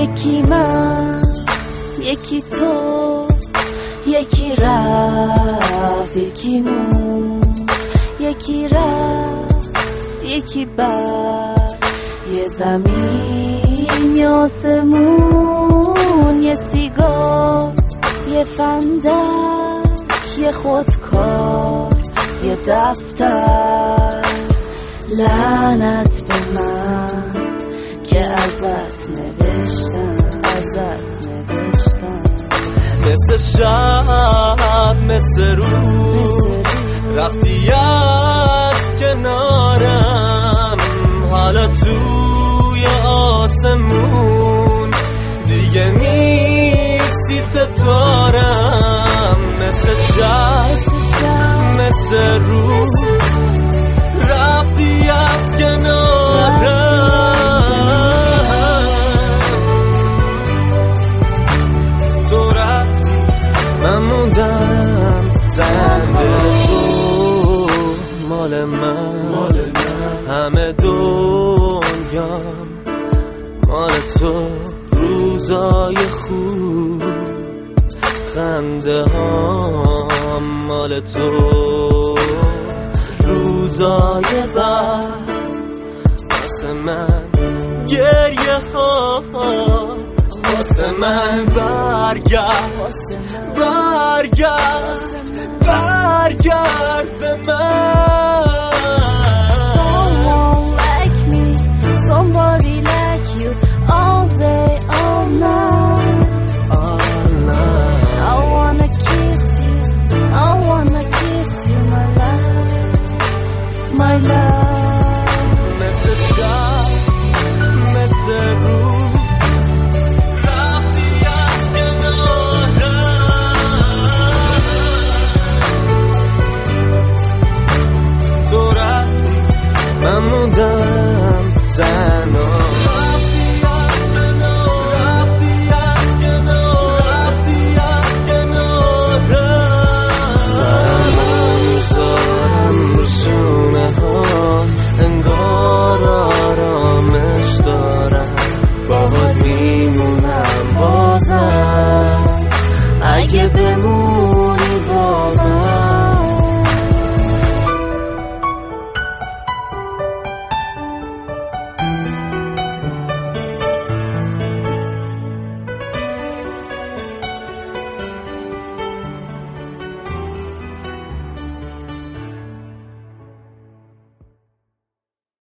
یکی من یکی تو، یکی رفت یکی مون، یکی رفت یکی بر یه زمین یه آسمون، یه سیگار یه فندک یه خودکار یه دفتر. لعنت به من که ازت نوشتم مثل شب مثل روز رفتی از کنارم، حالا توی آسمون دیگه نیستی ستارم. مثل شب مثل روز رفتی از کنارم، تو رفتی من موندم زنده. تو مال من همه دنیام مال تو، روزای خوب خنده ها مال تو، روزای بعد واسه من گریه ها واسه من. برگرد به من.